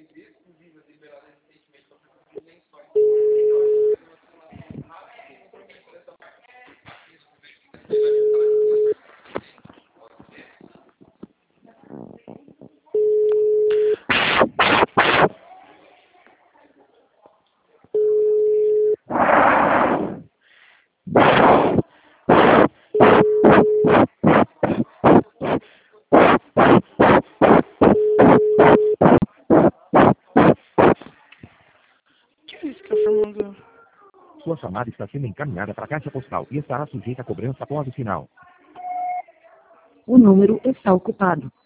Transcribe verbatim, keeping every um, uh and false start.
Sua chamada está sendo encaminhada para a caixa postal e estará sujeita a cobrança após o sinal. O número está ocupado.